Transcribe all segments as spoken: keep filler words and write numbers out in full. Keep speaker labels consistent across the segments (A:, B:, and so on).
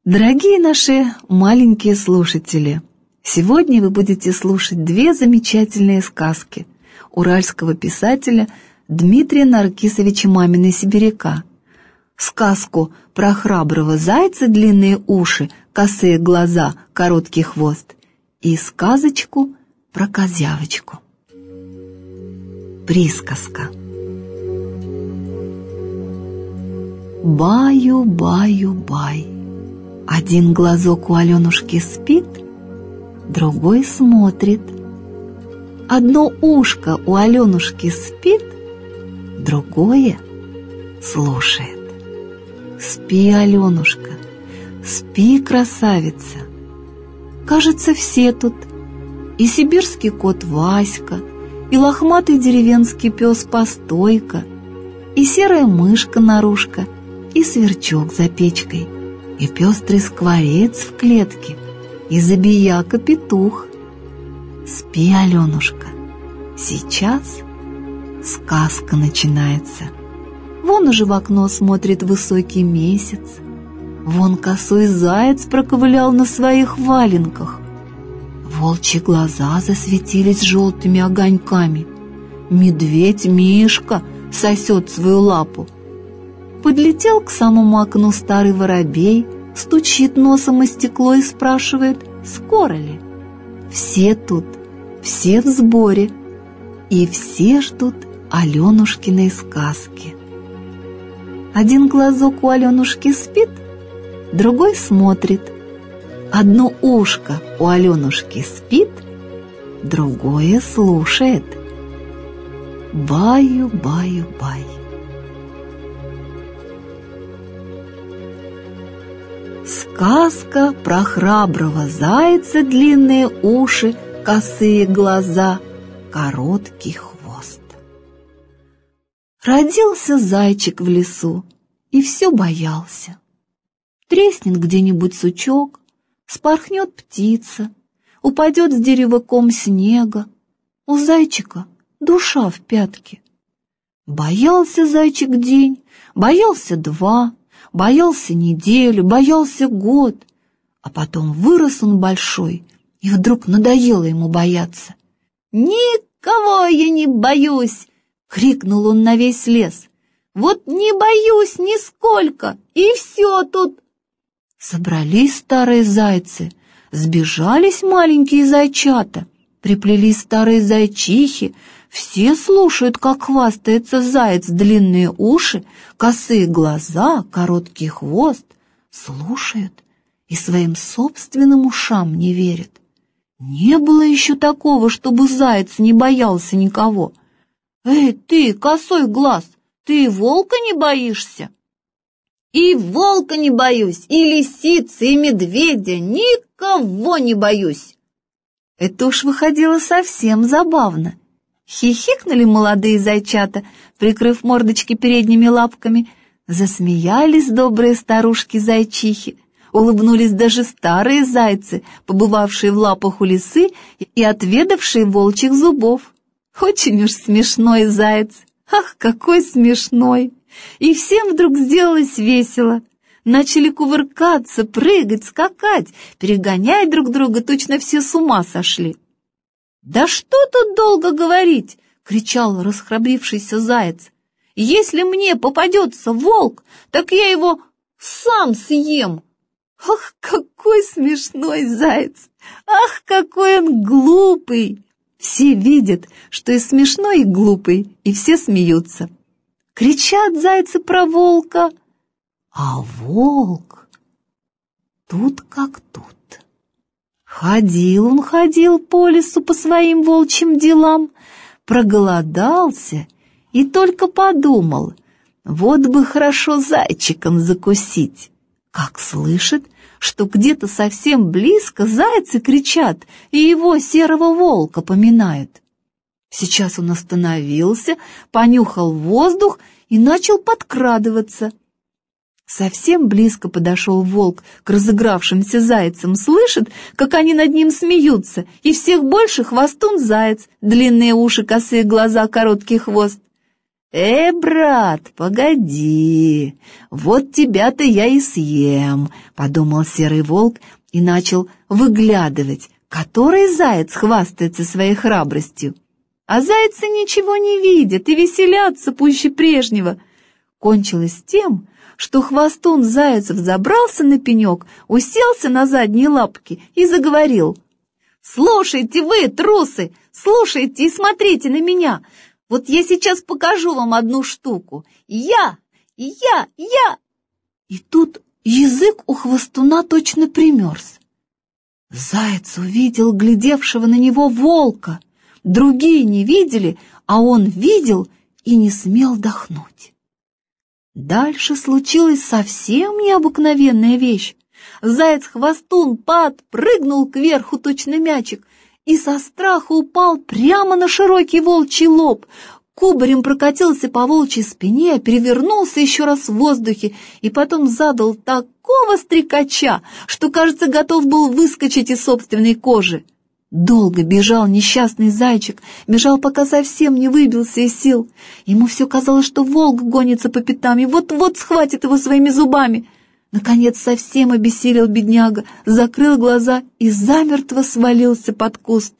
A: Дорогие наши маленькие слушатели, сегодня вы будете слушать две замечательные сказки уральского писателя Дмитрия Наркисовича Мамина-Сибиряка. Сказку про храброго зайца, длинные уши, косые глаза, короткий хвост, и сказочку про козявочку. Присказка. Баю-баю-бай. Один глазок у Аленушки спит, другой смотрит. Одно ушко у Аленушки спит, другое слушает. Спи, Аленушка, спи, красавица. Кажется, все тут, и сибирский кот Васька, и лохматый деревенский пес Постойка, и серая мышка Нарушка, и сверчок за печкой, и пестрый скворец в клетке, и забияка-петух. Спи, Аленушка, сейчас сказка начинается. Вон уже в окно смотрит высокий месяц, вон косой заяц проковылял на своих валенках, волчьи глаза засветились желтыми огоньками, медведь Мишка сосет свою лапу. Подлетел к самому окну старый воробей, стучит носом о стекло и спрашивает, скоро ли? Все тут, все в сборе, и все ждут Аленушкиной сказки. Один глазок у Аленушки спит, другой смотрит. Одно ушко у Аленушки спит, другое слушает. Баю-баю-бай. Сказка про храброго зайца, длинные уши, косые глаза, короткий хвост. Родился зайчик в лесу и все боялся. Треснет где-нибудь сучок, спорхнет птица, упадет с дерева ком снега. У зайчика душа в пятке. Боялся зайчик день, боялся два, боялся неделю, боялся год, а потом вырос он большой, и вдруг надоело ему бояться. «Никого я не боюсь!» — крикнул он на весь лес. «Вот не боюсь нисколько, и все тут!» Собрались старые зайцы, сбежались маленькие зайчата, приплелись старые зайчихи. Все слушают, как хвастается заяц, длинные уши, косые глаза, короткий хвост. Слушают и своим собственным ушам не верят. Не было еще такого, чтобы заяц не боялся никого. «Эй, ты, косой глаз, ты волка не боишься?» «И волка не боюсь, и лисицы, и медведя, никого не боюсь!» Это уж выходило совсем забавно. Хихикнули молодые зайчата, прикрыв мордочки передними лапками, засмеялись добрые старушки-зайчихи, улыбнулись даже старые зайцы, побывавшие в лапах у лисы и отведавшие волчьих зубов. Очень уж смешной заяц, ах, какой смешной! И всем вдруг сделалось весело. Начали кувыркаться, прыгать, скакать, перегонять друг друга, точно все с ума сошли. «Да что тут долго говорить!» — кричал расхрабрившийся заяц. «Если мне попадется волк, так я его сам съем!» Ах, какой смешной заяц! Ах, какой он глупый! Все видят, что и смешной, и глупый, и все смеются. Кричат зайцы про волка, а волк тут как тут. Ходил он, ходил по лесу по своим волчьим делам, проголодался и только подумал, вот бы хорошо зайчиком закусить. Как слышит, что где-то совсем близко зайцы кричат и его серого волка поминают. Сейчас он остановился, понюхал воздух и начал подкрадываться. Совсем близко подошел волк к разыгравшимся зайцам, слышит, как они над ним смеются, и всех больше хвостун-заяц, длинные уши, косые глаза, короткий хвост. «Э, брат, погоди, вот тебя-то я и съем», — подумал серый волк и начал выглядывать, который заяц хвастается своей храбростью. А зайцы ничего не видят и веселятся пуще прежнего. Кончилось тем, что хвостун зайцев забрался на пенек, уселся на задние лапки и заговорил. «Слушайте вы, трусы, слушайте и смотрите на меня. Вот я сейчас покажу вам одну штуку. Я, я, я!» И тут язык у хвостуна точно примерз. Заяц увидел глядевшего на него волка. Другие не видели, а он видел и не смел дохнуть. Дальше случилась совсем необыкновенная вещь. Заяц-хвостун подпрыгнул кверху точно мячик и со страха упал прямо на широкий волчий лоб, кубарем прокатился по волчьей спине, перевернулся еще раз в воздухе и потом задал такого стрекача, что, кажется, готов был выскочить из собственной кожи. Долго бежал несчастный зайчик, бежал, пока совсем не выбился из сил. Ему все казалось, что волк гонится по пятам и вот-вот схватит его своими зубами. Наконец совсем обессилел бедняга, закрыл глаза и замертво свалился под куст.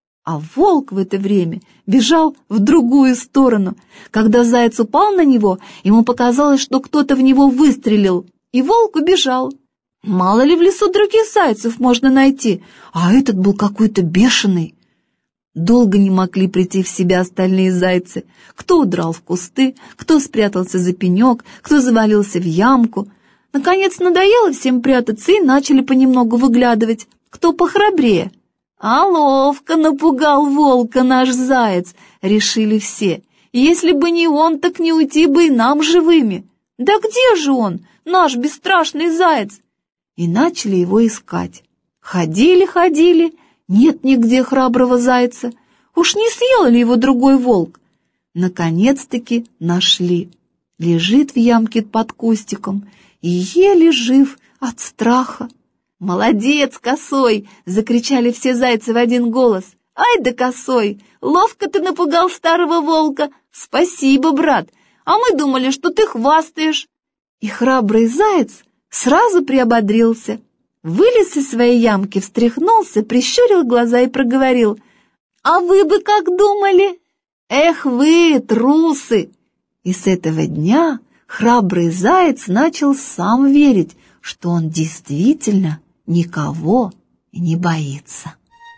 A: А волк в это время бежал в другую сторону. Когда заяц упал на него, ему показалось, что кто-то в него выстрелил, и волк убежал. Мало ли в лесу других зайцев можно найти, а этот был какой-то бешеный. Долго не могли прийти в себя остальные зайцы. Кто удрал в кусты, кто спрятался за пенек, кто завалился в ямку. Наконец надоело всем прятаться и начали понемногу выглядывать, кто похрабрее. «А ловко напугал волка наш заяц», — решили все. «Если бы не он, так не уйти бы и нам живыми. Да где же он, наш бесстрашный заяц?» И начали его искать. Ходили, ходили, нет нигде храброго зайца. Уж не съел ли его другой волк? Наконец-таки нашли. Лежит в ямке под кустиком и еле жив от страха. «Молодец, Косой!» — закричали все зайцы в один голос. «Ай да, Косой! Ловко ты напугал старого волка! Спасибо, брат! А мы думали, что ты хвастаешь!» И храбрый заяц сразу приободрился, вылез из своей ямки, встряхнулся, прищурил глаза и проговорил: «А вы бы как думали? Эх вы, трусы!» И с этого дня храбрый заяц начал сам верить, что он действительно никого не боится.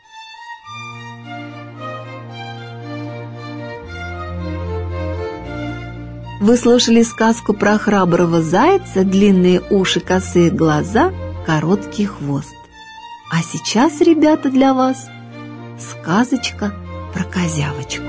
A: Вы слушали сказку про храброго зайца, длинные уши, косые глаза, короткий хвост. А сейчас, ребята, для вас сказочка про козявочку.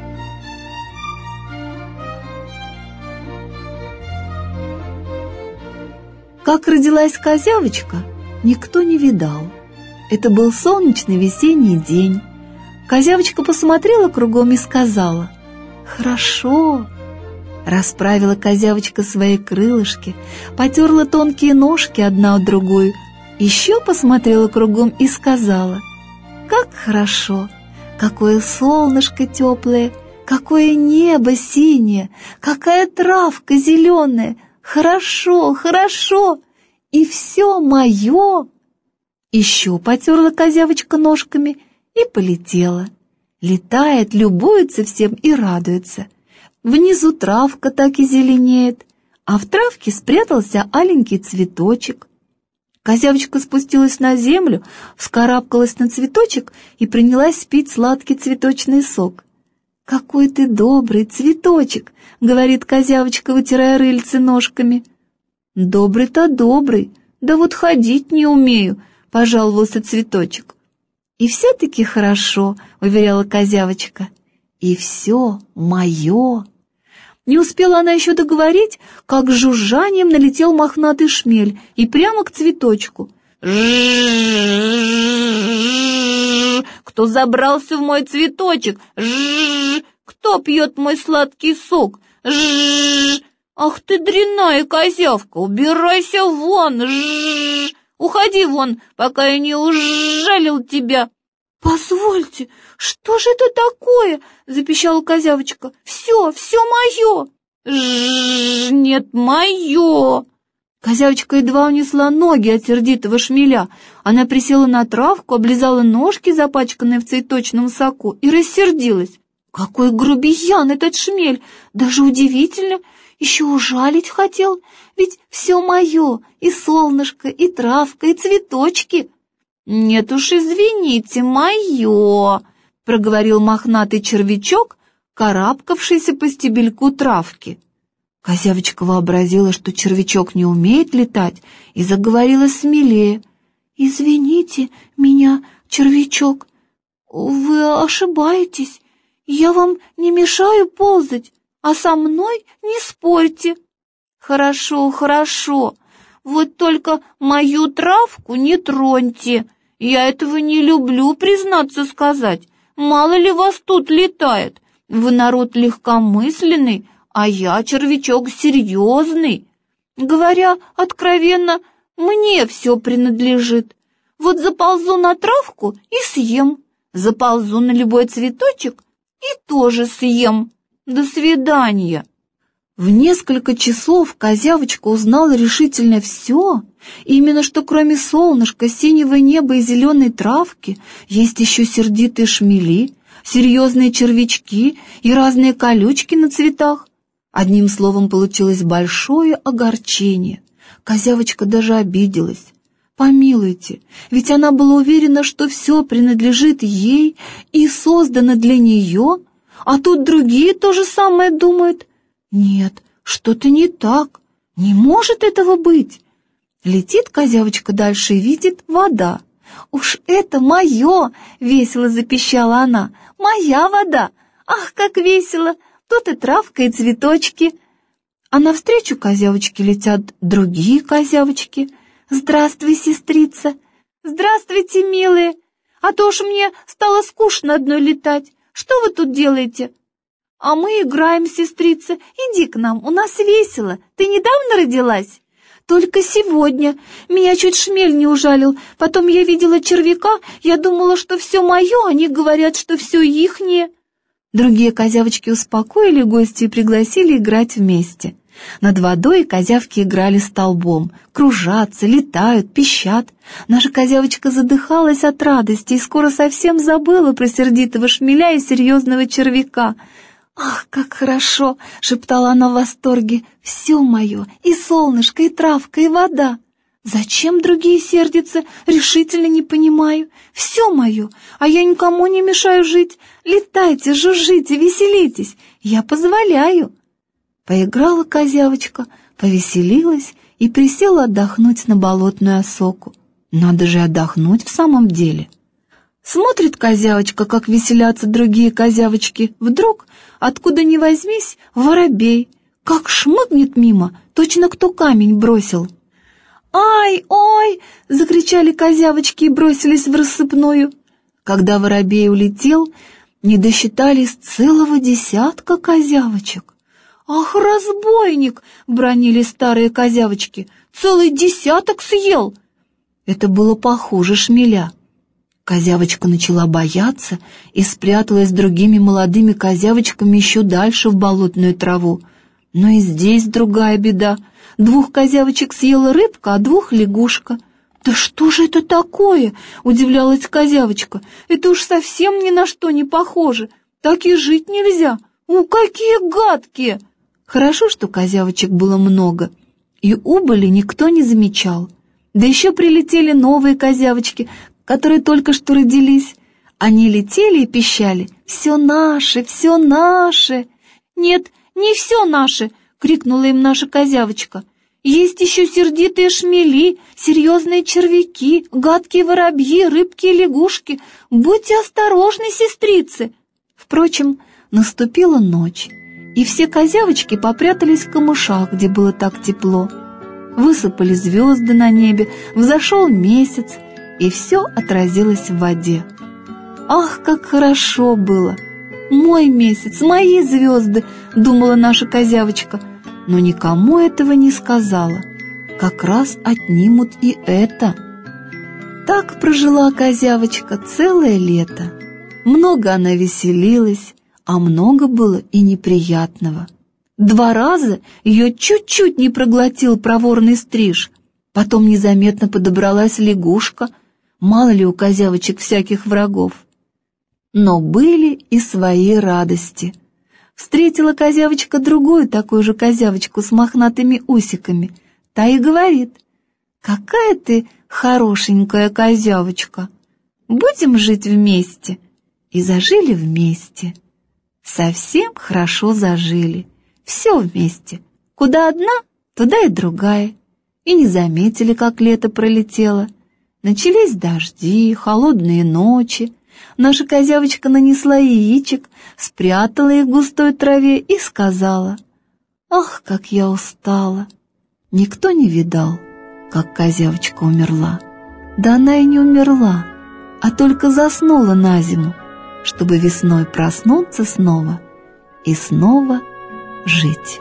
A: Как родилась козявочка, никто не видал. Это был солнечный весенний день. Козявочка посмотрела кругом и сказала: «Хорошо». Расправила козявочка свои крылышки, потерла тонкие ножки одна от другую, еще посмотрела кругом и сказала: «Как хорошо! Какое солнышко теплое, какое небо синее, какая травка зеленая! Хорошо, хорошо! И все мое!» Еще потерла козявочка ножками и полетела. Летает, любуется всем и радуется. Внизу травка так и зеленеет, а в травке спрятался аленький цветочек. Козявочка спустилась на землю, вскарабкалась на цветочек и принялась пить сладкий цветочный сок. «Какой ты добрый цветочек!» — говорит козявочка, вытирая рыльце ножками. «Добрый-то добрый, да вот ходить не умею», — пожаловался цветочек. «И все-таки хорошо», — уверяла козявочка. «И все мое». Не успела она еще договорить, как с жужжанием налетел мохнатый шмель и прямо к цветочку. «Кто забрался в мой цветочек? Кто пьет мой сладкий сок? Ах ты дрянная козявка, убирайся вон! Уходи вон, пока я не ужалил тебя!» «Позвольте, что же это такое?» — запищала козявочка. «Все, все мое!» «Ж-ж-ж, нет, мое!» Козявочка едва унесла ноги от сердитого шмеля. Она присела на травку, облизала ножки, запачканные в цветочном соку, и рассердилась. «Какой грубиян этот шмель! Даже удивительно! Еще ужалить хотел, ведь все мое, и солнышко, и травка, и цветочки!» «Нет уж, извините, мое!» — проговорил мохнатый червячок, карабкавшийся по стебельку травки. Козявочка вообразила, что червячок не умеет летать, и заговорила смелее. «Извините меня, червячок, вы ошибаетесь. Я вам не мешаю ползать, а со мной не спорьте». «Хорошо, хорошо, вот только мою травку не троньте. Я этого не люблю, признаться сказать. Мало ли вас тут летает. Вы народ легкомысленный, а я червячок серьезный. Говоря откровенно, мне все принадлежит. Вот заползу на травку и съем, заползу на любой цветочек и тоже съем. До свидания». В несколько часов козявочка узнала решительно все, именно что кроме солнышка, синего неба и зеленой травки есть еще сердитые шмели, серьезные червячки и разные колючки на цветах. Одним словом, получилось большое огорчение. Козявочка даже обиделась. Помилуйте, ведь она была уверена, что все принадлежит ей и создано для нее, а тут другие то же самое думают. Нет, что-то не так, не может этого быть. Летит козявочка дальше и видит вода. «Уж это мое!» — весело запищала она. «Моя вода! Ах, как весело! Тут и травка, и цветочки!» А навстречу козявочке летят другие козявочки. «Здравствуй, сестрица!» «Здравствуйте, милые! А то уж мне стало скучно одной летать. Что вы тут делаете?» «А мы играем, сестрица. Иди к нам, у нас весело. Ты недавно родилась?» «Только сегодня. Меня чуть шмель не ужалил. Потом я видела червяка. Я думала, что все мое, они говорят, что все ихнее». Другие козявочки успокоили гостя и пригласили играть вместе. Над водой козявки играли столбом, кружатся, летают, пищат. Наша козявочка задыхалась от радости и скоро совсем забыла про сердитого шмеля и серьезного червяка. «Ах, как хорошо!» — шептала она в восторге. «Все мое, и солнышко, и травка, и вода. Зачем другие сердятся, решительно не понимаю. Все мое, а я никому не мешаю жить. Летайте, жужжите, веселитесь, я позволяю». Поиграла козявочка, повеселилась и присела отдохнуть на болотную осоку. Надо же отдохнуть в самом деле. Смотрит козявочка, как веселятся другие козявочки. Вдруг, откуда ни возьмись, воробей, как шмыгнет мимо, точно кто камень бросил. «Ай, ой!» — закричали козявочки и бросились в рассыпную. Когда воробей улетел, не досчитались целого десятка козявочек. «Ах, разбойник!» — бранили старые козявочки. «Целый десяток съел!» Это было похуже шмеля. Козявочка начала бояться и спряталась с другими молодыми козявочками еще дальше в болотную траву. Но и здесь другая беда. Двух козявочек съела рыбка, а двух — лягушка. «Да что же это такое?» — удивлялась козявочка. «Это уж совсем ни на что не похоже. Так и жить нельзя. У, какие гадкие!» Хорошо, что козявочек было много, и убыли никто не замечал. Да еще прилетели новые козявочки, которые только что родились. Они летели и пищали: «Все наше, все наше!» «Нет, не все наше!» — крикнула им наша козявочка. «Есть еще сердитые шмели, серьезные червяки, гадкие воробьи, рыбки и лягушки. Будьте осторожны, сестрицы!» Впрочем, наступила ночь, и все козявочки попрятались в камышах, где было так тепло. Высыпали звезды на небе, взошел месяц, и все отразилось в воде. «Ах, как хорошо было! Мой месяц, мои звезды!» — думала наша козявочка, но никому этого не сказала. Как раз отнимут и это. Так прожила козявочка целое лето. Много она веселилась, а много было и неприятного. Два раза ее чуть-чуть не проглотил проворный стриж, потом незаметно подобралась лягушка, мало ли у козявочек всяких врагов. Но были и свои радости. Встретила козявочка другую такую же козявочку с мохнатыми усиками. Та и говорит: «Какая ты хорошенькая козявочка! Будем жить вместе!» И зажили вместе. Совсем хорошо зажили. Все вместе. Куда одна, туда и другая. И не заметили, как лето пролетело. Начались дожди, холодные ночи. Наша козявочка нанесла яичек, спрятала их в густой траве и сказала: «Ах, как я устала!» Никто не видал, как козявочка умерла. Да она и не умерла, а только заснула на зиму, чтобы весной проснуться снова и снова жить.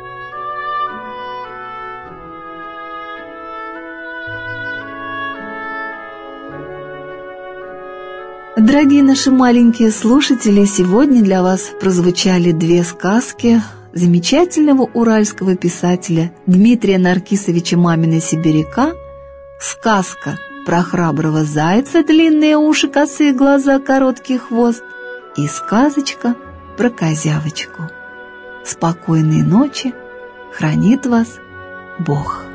A: Дорогие наши маленькие слушатели, сегодня для вас прозвучали две сказки замечательного уральского писателя Дмитрия Наркисовича Мамина-Сибиряка. Сказка про храброго зайца, длинные уши, косые глаза, короткий хвост, и сказочка про козявочку. Спокойной ночи, хранит вас Бог.